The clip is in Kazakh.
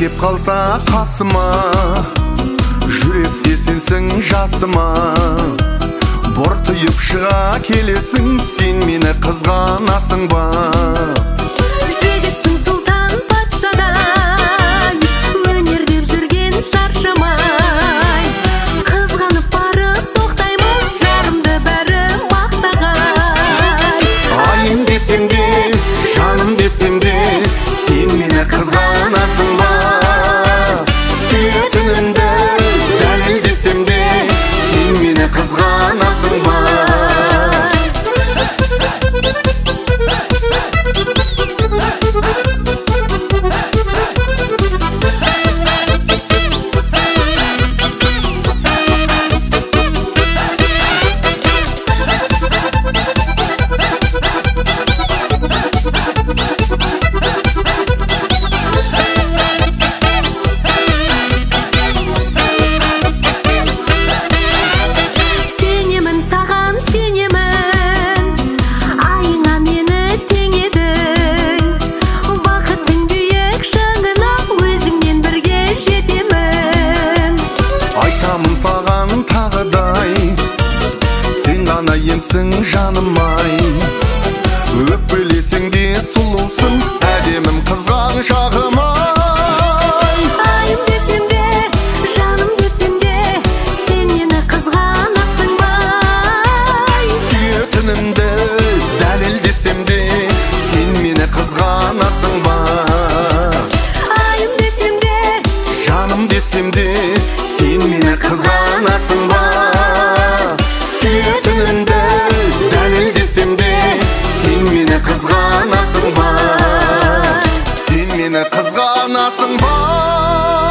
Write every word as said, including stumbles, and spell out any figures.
деп қалса қасыма, жүректе сенсің жасыма. Бұртиып шыға келесің, сен мені қызғанасың ба? Жігітсің сұлтан патшадай, өнер деп жүрген шаршамай. Қызғанып барып тоқтаймын, жарымды бәрі мақтағай. Айым десем де, жаным десем де, сен мені қызғанасың ба? Сүйетінімді дәлел десем де, сен мені қызғанасың ба? Сен жаным-ай, өкпелесең де сұлусың, әдемім қызған шағым-ай. Айым десем де, жаным десем де, сен мені қызғанасың ба? Сүйетінімді дәлел десем де, сен мені қызғанасың ба? Айым десем де, жаным десем де, сен мені қызғанасың ба? Сүйетінімді дәлел десем де, сен мені қызғанасың ба? Сен мені қызғанасың ба?